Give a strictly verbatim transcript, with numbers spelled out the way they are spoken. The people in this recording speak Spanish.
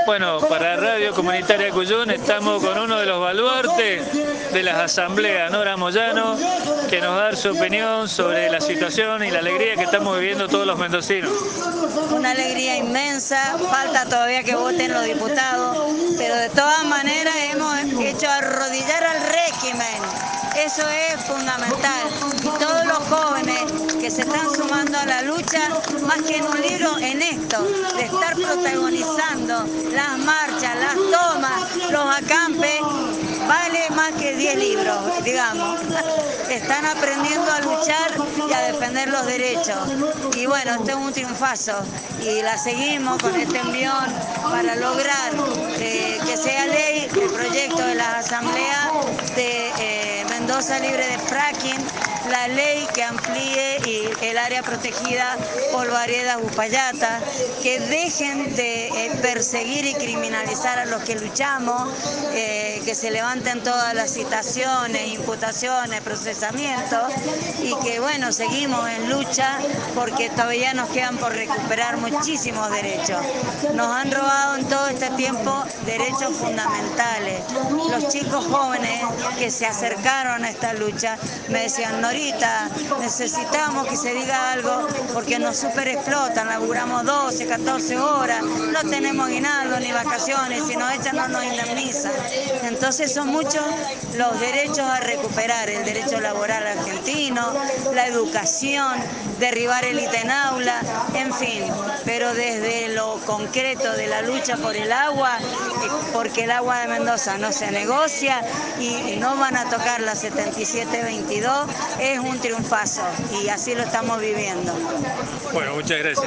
Bueno, para Radio Comunitaria Cuyún estamos con uno de los baluartes de las asambleas, Nora Moyano, que nos va a dar su opinión sobre la situación y la alegría que estamos viviendo todos los mendocinos. Una alegría inmensa, falta todavía que voten los diputados, pero de todas maneras hemos hecho arrodillar al régimen. Eso es fundamental. Y todos los jóvenes que se están sumando a la lucha, más que en un libro, en esto, de estar protagonizando las marchas, las tomas, los acampes, vale más que diez libros, digamos. Están aprendiendo a luchar y a defender los derechos. Y bueno, este es un triunfazo. Y la seguimos con este envión para lograr eh, que sea ley el proyecto de las asambleas de eh, Mendoza libre de fracking, la ley que amplíe y el área protegida Polvareda Uspallata, que dejen de eh, perseguir y criminalizar a los que luchamos, eh, que se levanten todas las citaciones, imputaciones, procesamientos, y que bueno, seguimos en lucha porque todavía nos quedan por recuperar muchísimos derechos. Nos han robado en todo este tiempo derechos fundamentales. Los chicos jóvenes que se acercaron a esta lucha me decían: Norita, necesitamos que se diga algo porque nos superexplotan, laburamos doce, catorce horas, no tenemos aguinaldo ni vacaciones, si nos echan no nos indemnizan. Entonces son muchos los derechos a recuperar: el derecho laboral argentino, la educación, derribar el ITENAULA, en fin, pero desde lo concreto de la lucha por el agua, porque el agua de Mendoza no se negocia y no van a tocar la setenta y siete veintidós, es un triunfazo y así lo estamos viviendo. Bueno, muchas gracias.